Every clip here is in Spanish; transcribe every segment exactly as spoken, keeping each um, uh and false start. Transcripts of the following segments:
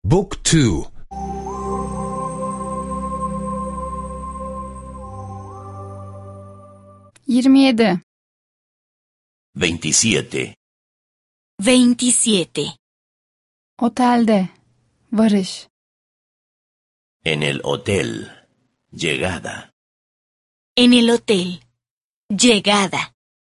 Book two. yirmi yedi. veintisiete. veintisiete. Otelde. Varış. En el hotel. Llegada. En el hotel. Llegada.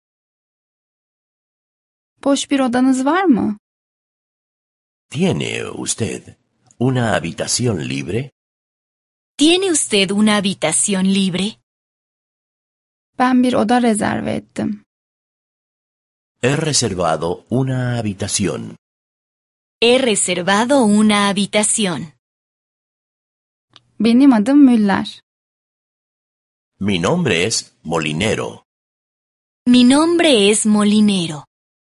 Boş bir odanız var mı? ¿Tiene usted una habitación libre? ¿Tiene usted una habitación libre? Ben bir oda rezerve ettim. He reservado una habitación. He reservado una habitación. Benim adım Müller. Mi nombre es Molinero. Mi nombre es Molinero.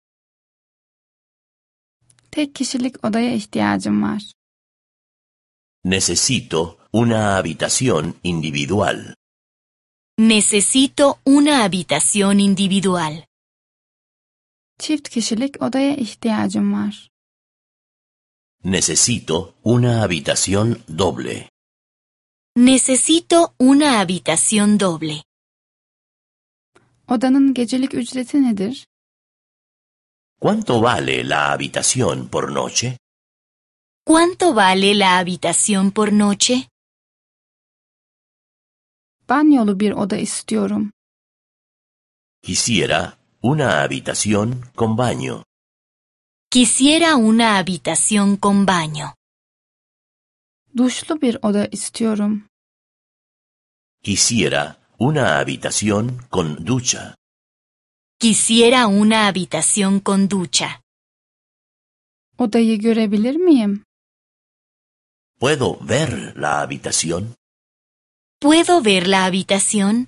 Tek kişilik odaya ihtiyacım var. Necesito una habitación individual. Necesito una habitación individual. Çift kişilik odaya ihtiyacım var. Necesito una habitación doble. Necesito una habitación doble. Odanın gecelik ücreti nedir? ¿Cuánto vale la habitación por noche? ¿Cuánto vale la habitación por noche? Banyolu bir oda istiyorum. Quisiera una habitación con baño. Quisiera una habitación con baño. Duşlu bir oda istiyorum. Quisiera una habitación con ducha. Quisiera una habitación con ducha. Odayı görebilir miyim? ¿Puedo ver la habitación? ¿Puedo ver la habitación?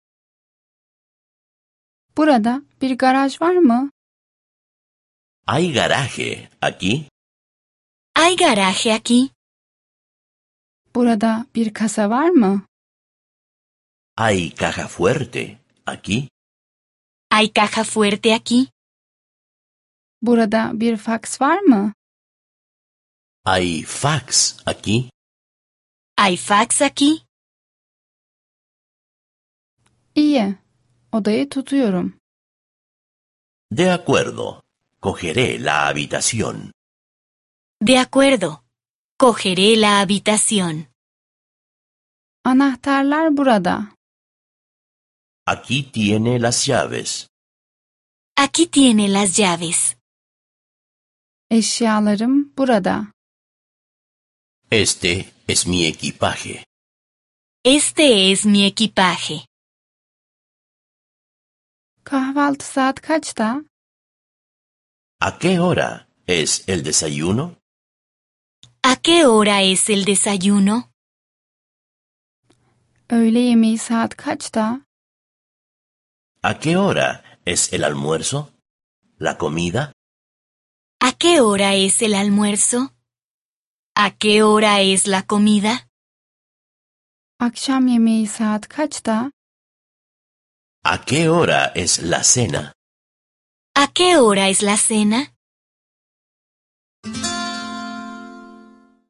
Burada bir garaj var mı? ¿Hay garaje aquí? ¿Hay garaje aquí? Burada bir kasa var mı? ¿Hay caja fuerte aquí? ¿Hay caja fuerte aquí? Burada bir faks var mı? ¿Hay fax aquí? ¿Hay fax aquí? İyi. Odayı tutuyorum. De acuerdo. Cogeré la habitación. De acuerdo. Cogeré la habitación. Anahtarlar burada. Aquí tiene las llaves. Aquí tiene las llaves. Eşyalarım burada. Este es mi equipaje. Este es mi equipaje. Kahvaltı saat kaçta? ¿A qué hora es el desayuno? ¿A qué hora es el desayuno? Öğle yemeği saat kaçta? ¿A qué hora es el almuerzo? ¿La comida? ¿A qué hora es el almuerzo? ¿A qué hora es la comida? Akşam yemeği saat kaçta? ¿A qué hora es la cena? ¿A qué hora es la cena?